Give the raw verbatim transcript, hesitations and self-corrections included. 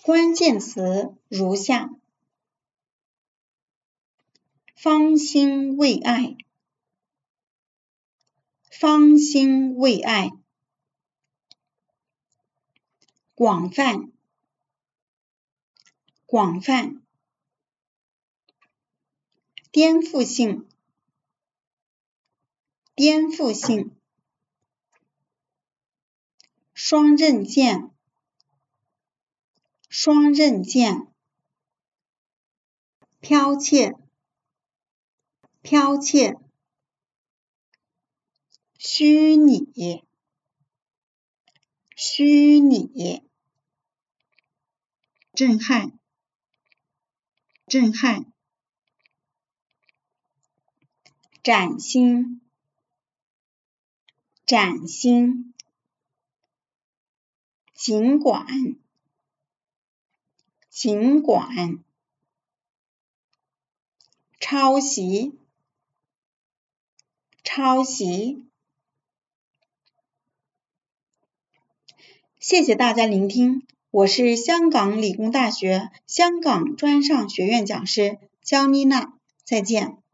关键词如下：方兴未艾，方兴未艾，广泛，广泛，颠覆性，颠覆性，双刃剑，双刃剑，剽窃，剽窃，虚拟，虚拟，震撼，震撼，崭新，崭新，尽管，尽管，抄袭，抄袭。谢谢大家聆听，我是香港理工大学香港专上学院讲师焦妮娜，再见。